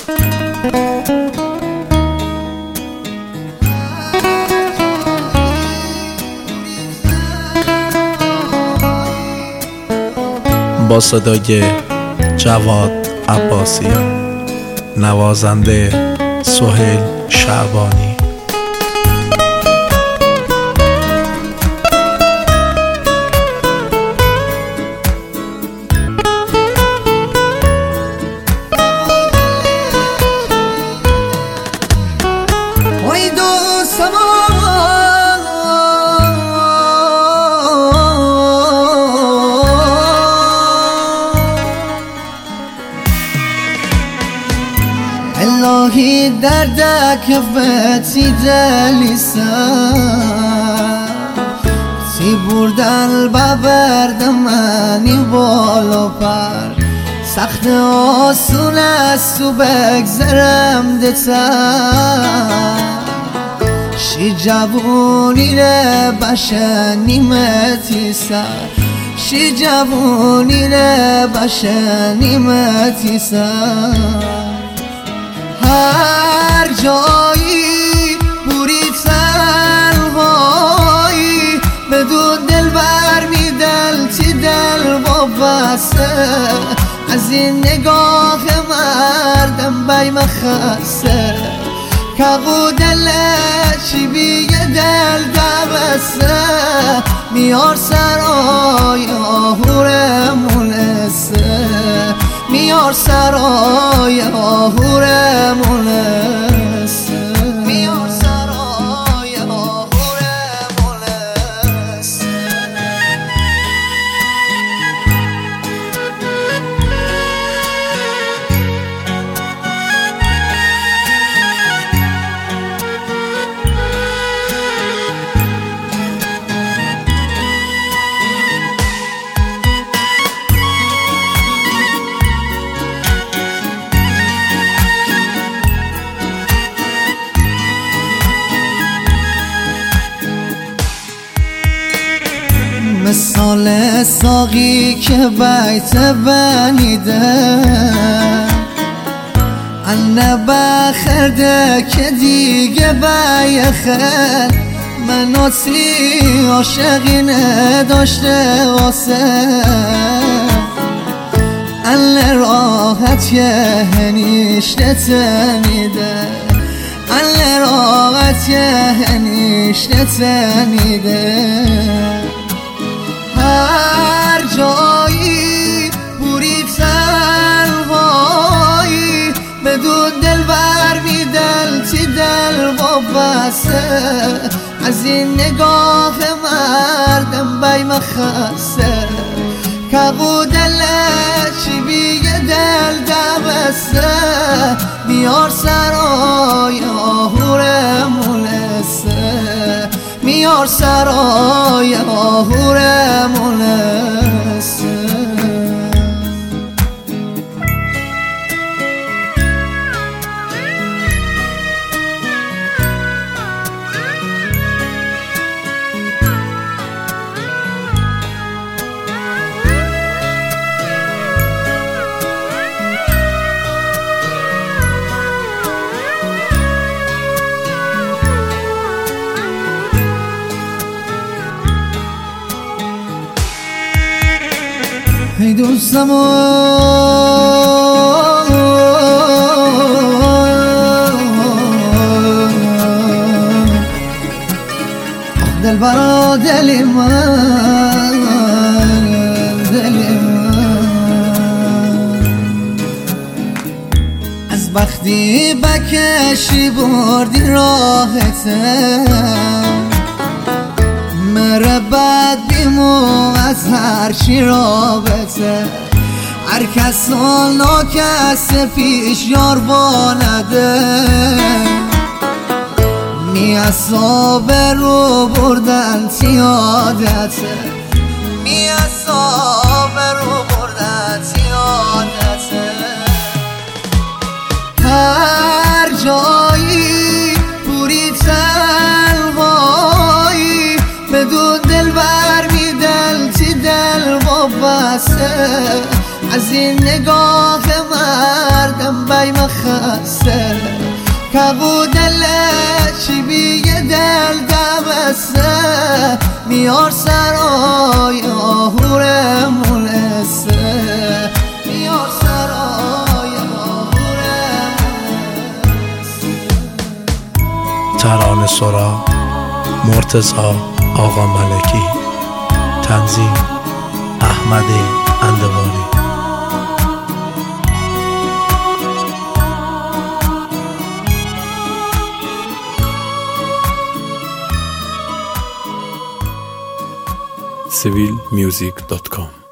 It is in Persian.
با صدای جواد عباسیان، نوازنده سهیل شعبانی. الهی دردك فتي دلیسم تی بردن ببرد منی بالا پر سخت آسون است و بگذرم دتر شی جوونی ره بشنیمتی سر شی جوونی ره بشنیمتی سر هر جایی بوری تنهایی بدون دل برمی دل تی دل وابسته از این نگاه مردم بی مخسته کقو دل چی بیگه دل دبسته میار سرای آهور مونسته میار سرای آهور مونسته میار سرای آهور مونسته مثال ساقی که بیت بنیده انه بخرده که دیگه بیخر من اصلی عاشقی نداشته واسه انه راحت یه هنیشته تنیده انه راحت یه هنیشته تنیده هر جایی بوری تنهایی بدون دل برمی دل تی دل وابسته از این نگاه مردم بی مخسته کقو دل چی بیگه دل دبسته میار سرای آهور مونسته میار سرای آهور مونسته ای دوستم دل برا دلی من دلی من از بختی بکشی بردی راحتم مره بد بیمو از هر چی رابطه هر کس ناکس پیش یار بانده میاصاب رو بردن تیادته میاصاب رو بردن تیادته هر جایی بوری تنهایی بدون دل برمی دل تی دل وابسته از این نگاه مردم بی مخسته مرتضی آقا ملکی. تنظیم احمد اندواری. civilmusic.com